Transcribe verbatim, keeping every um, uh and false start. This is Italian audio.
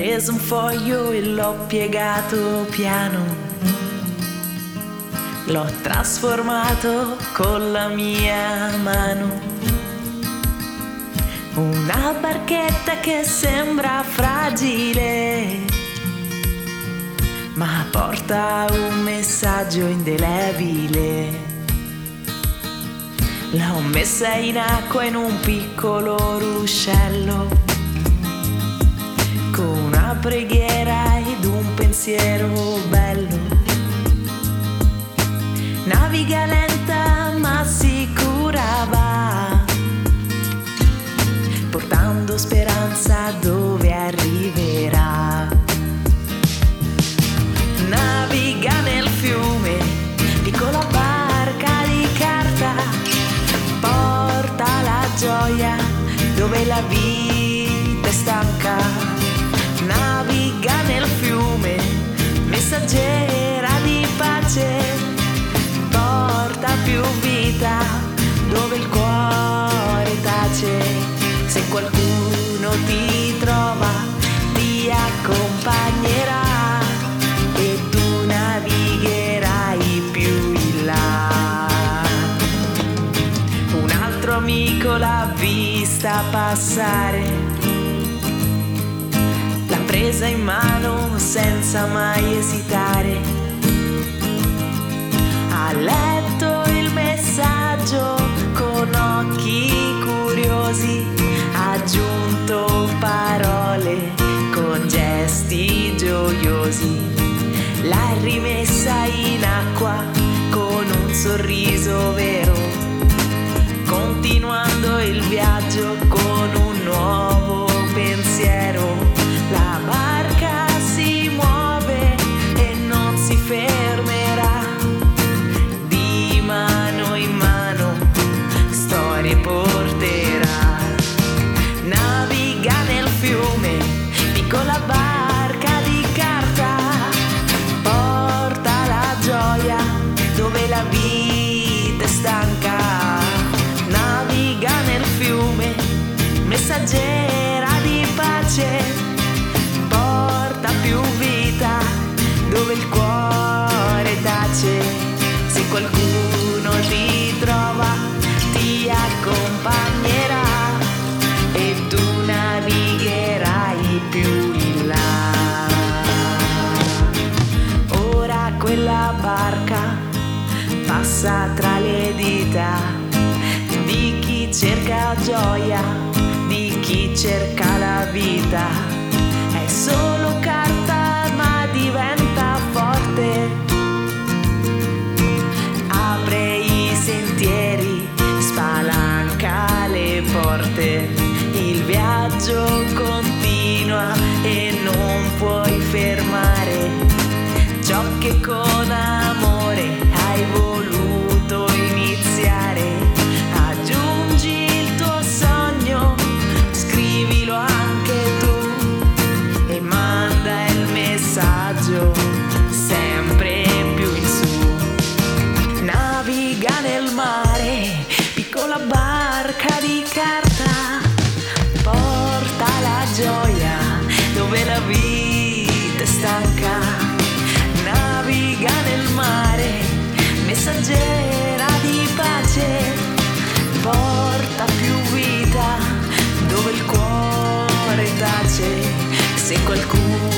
preso un foglio e l'ho piegato piano, l'ho trasformato con la mia mano. Una barchetta che sembra fragile, ma porta un messaggio indelebile. L'ho messa in acqua in un piccolo ruscello, con una preghiera ed un pensiero bello. Naviga lenta ma sicura va, portando speranza dove arriverà. Naviga nel fiume, piccola barca di carta, porta la gioia dove la vita è stanca. Naviga nel fiume, messaggera di pace, porta più vita dove il cuore tace. Se qualcuno ti trova, ti accompagnerà e tu navigherai più in là. Un altro amico l'ha vista passare, l'ha presa in mano senza mai esitare. Ha letto il messaggio con occhi curiosi, ha aggiunto parole con gesti gioiosi. L'ha rimessa in acqua con un sorriso vero, continuando il viaggio con un nuovo pensiero. La barca si muove e non si fermerà, di mano in mano storie porterà. Naviga nel fiume, piccola barca di carta, porta la gioia dove la vita è stanca. Naviga nel fiume, messaggera di pace, porta più vita dove il cuore tace. Se qualcuno ti trova, ti accompagnerà e tu navigherai più in là. Ora quella barca passa tra le dita di chi cerca gioia, di chi cerca la vita. È solo carta ma diventa forte, apre i sentieri, spalanca le porte. Il viaggio continua e non puoi fermare ciò che con amore hai voluto iniziare. Aggiungi il tuo sogno, scrivilo anche tu e manda il messaggio sempre più in su. Naviga nel mare, piccola barca di carta, porta la gioia dove la vita è stanca. Naviga nel mare, messaggera di pace, porta più vita dove il cuore tace. Se qualcuno